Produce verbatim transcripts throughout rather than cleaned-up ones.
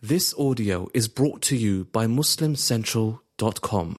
This audio is brought to you by Muslim Central dot com.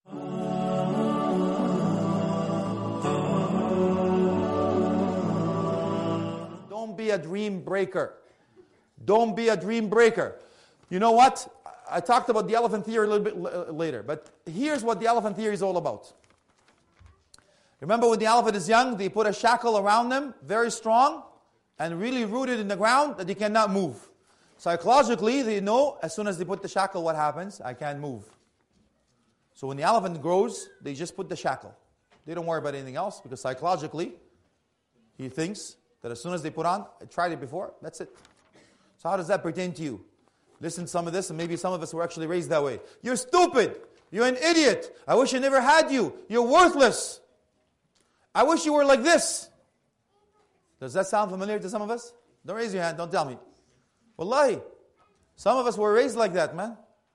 Don't be a dream breaker. Don't be a dream breaker. You know what? I talked about the elephant theory a little bit l- later, but here's what the elephant theory is all about. Remember when the elephant is young, they put a shackle around them, very strong, and really rooted in the ground that they cannot move. Psychologically, they know as soon as they put the shackle, what happens? I can't move. So when the elephant grows, they just put the shackle. They don't worry about anything else because psychologically, he thinks that as soon as they put on, I tried it before, that's it. So how does that pertain to you? Listen to some of this, and maybe some of us were actually raised that way. You're stupid. You're an idiot. I wish I never had you. You're worthless. I wish you were like this. Does that sound familiar to some of us? Don't raise your hand. Don't tell me. Wallahi. Some of us were raised like that, man.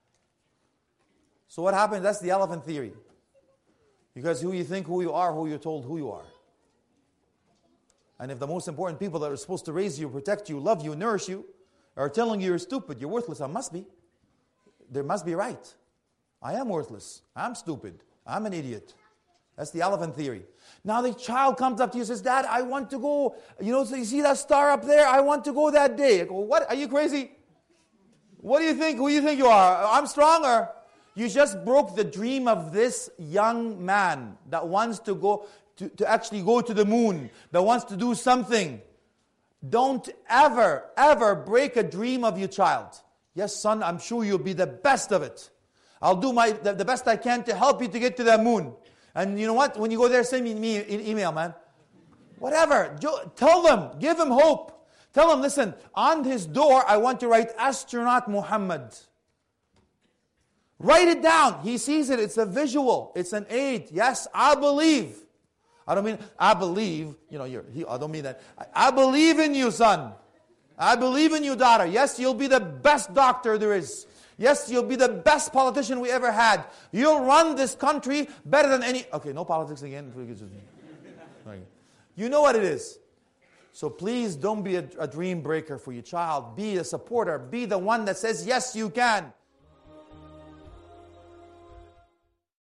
So what happened? That's the elephant theory. Because who you think who you are, who you're told who you are. And if the most important people that are supposed to raise you, protect you, love you, nourish you, are telling you you're stupid, you're worthless, I must be. They must be right. I am worthless. I'm stupid. I'm an idiot. That's the elephant theory. Now the child comes up to you and says, Dad, I want to go, you know, so you see that star up there? I want to go that day. I go, what? Are you crazy? What do you think? Who do you think you are? I'm stronger. You just broke the dream of this young man that wants to go, to, to actually go to the moon, that wants to do something. Don't ever, ever break a dream of your child. Yes, son, I'm sure you'll be the best of it. I'll do my the, the best I can to help you to get to that moon. And you know what? When you go there, send me an email, man. Whatever. Tell them. Give him hope. Tell him, listen, on his door, I want to write Astronaut Muhammad. Write it down. He sees it. It's a visual. It's an aid. Yes, I believe. I don't mean, I believe, you know, you're, he, I don't mean that. I, I believe in you, son. I believe in you, daughter. Yes, you'll be the best doctor there is. Yes, you'll be the best politician we ever had. You'll run this country better than any... Okay, no politics again. You know what it is. So please don't be a, a dream breaker for your child. Be a supporter. Be the one that says, yes, you can.